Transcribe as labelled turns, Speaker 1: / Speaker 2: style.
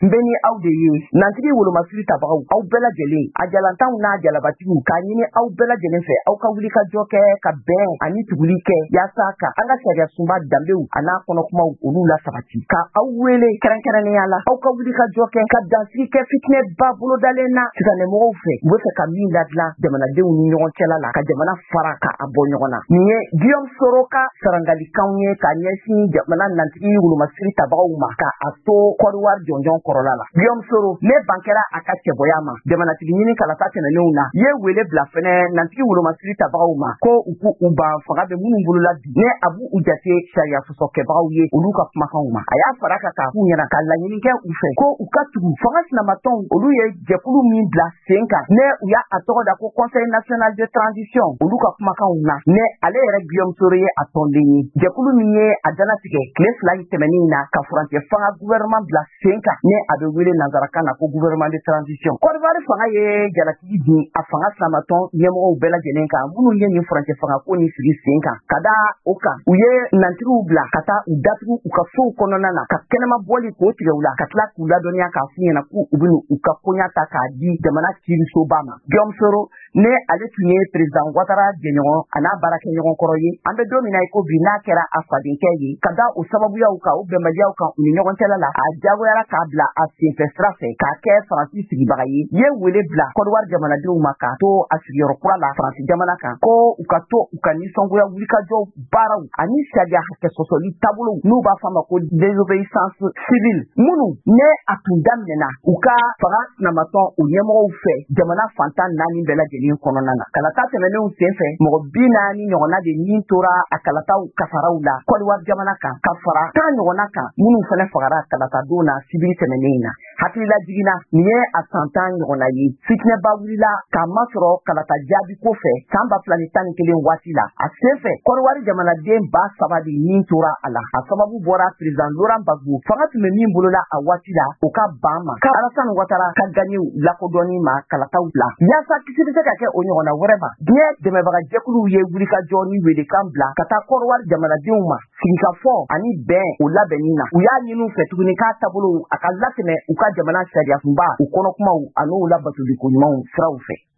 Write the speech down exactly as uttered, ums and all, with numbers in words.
Speaker 1: mbeni aw de ye nantigi wolomasiri tabagaw aw bɛɛ lajɛlen a jalantanw n'a jalabatigiw k'a ɲini aw bɛɛ lajɛlen fɛ aw ka wuli ka jɔ kɛ ka bɛn ani tuguli kɛ yaasa ka an ka sariya sunba danbew a n'a kɔnɔkumaw olu la sabati ka aw wele kɛrɛnkɛrɛnnenya la aw ka wuli ka jɔ kɛ ka dansigi kɛ fitinɛ ba bolodalen na sisanɛmɔgɔw fɛ u bɛ fɛ ka min ladilan jamanadenw ni ɲɔgɔn cɛla la ka jamana fara ka a bɔ ɲɔgɔn na nin ye Guillaume Soro ka sarangalikanw ye ka ɲɛsin jamana nantigi wolomasiri tabagaw ma ka a to kɔriwari jɔnjɔn kɔrɔla la Guillaume Soro ne ban kɛra a ka cɛbɔya ma jamanatigi ɲini kalata tɛmɛnenw na ye wele bila fɛnɛ nantigi wolomasiri tabagaw ma ko u k'u u ban fanga bɛ minnu bolola bi ne a b'u u jate sariya sɔsɔkɛbagaw ye olu ka kumakanw ma a y'a fara ka k'a f'u ɲɛna ka laɲini kɛ u fɛ ko u ka tugu fanga sinamatɔnw olu ye jɛkulu min bila sen kan ne u y'a a tɔgɔ da ko Conseil national de transition olu ka kumakanw na ne ale yɛrɛ Guillaume Soro ye a tɔnden ye jɛkulu min ye a danatigɛ tile fila in tɛmɛnen na ka furancɛ fanga gouvernement bila sen kan ne a bɛ wele nanzarakan na ko gouvernement de transition Côte d'Ivoire fanga ye jalatigi di a fanga sinamatɔn ɲɛmɔgɔw bɛɛ lajɛlen kan minnu ye nin furancɛ fanga ko ni sigi sen kan ka da o kan u ye nantigiw bila ka taa u datugu u ka sow kɔnɔna na ka kɛnɛma bɔli k'o tigɛ u la ka tila k'u ladɔnniya k'a f'u ɲɛna k'u u bɛna u ka koɲa ta k'a di jamana kiirisoba ma Guillaume Soro ne ale tun ye président Ouattara jɛɲɔgɔn a n'a baarakɛɲɔgɔn kɔrɔ ye an bɛ don min na i ko bi n'a kɛra a fadenkɛ ye ka da o sababuyaw kan o bɛnbaliyaw kan u ni ɲɔgɔn cɛla la a jagoyara k'a bila a senfɛ sira fɛ k'a kɛ Faransi sigibaga ye ye wele bila Côte d'Ivoire jamanadenw ma k'a to a sigiyɔrɔ kura la Faransi jamana kan ko u ka to u ka nisɔngoya wulikajɔ baaraw ani sariya hakɛ sɔsɔli taabolow n'u b'a fɔ a ma ko désobéissance civile minnu ne a tun daminɛna u ka fanga sinamatɔn o ɲɛmɔgɔw fɛ jamana fantan naani bɛɛ lajɛlen kɔnɔna na kalata tɛmɛnenw sen fɛ mɔgɔ bi naani ɲɔgɔnna de min tora a kalataw kasaraw la Côte d'Ivoire jamana kan ka fara tan ɲɔgɔnna kan minnu fana fagara kalata don na sibiri tɛmɛnen na hakilila jiginna nin ye a san tan ɲɔgɔnna ye fitinɛba wulila k'a masɔrɔ kalata jaabi ko fɛ san ba fila ni tan ni kelen waati la a sen fɛ Côte d'Ivoire jamanaden ba saba de min tora a la a sababu bɔra président Laurent Gbagbo fanga tun bɛ min bolola a waati la o ka ban ma ka Alassane Ouattara ka ganiw lakodɔnni ma kalataw la yaasa kisi bɛ se ka kɛ o ɲɔgɔnna wɛrɛ ma diɲɛ dɛmɛbaga jɛkuluw ye wulikajɔ ni welekan bila ka taa Côte d'Ivoire jamanadenw ma sigikafɔ ani bɛn o labɛnni na u y'a ɲini u fɛ tuguni k'a taabolo a ka latɛmɛ u ka jamana sariya kunba u kɔnɔkumaw a n'u labatoli ko ɲumanw siraw fɛ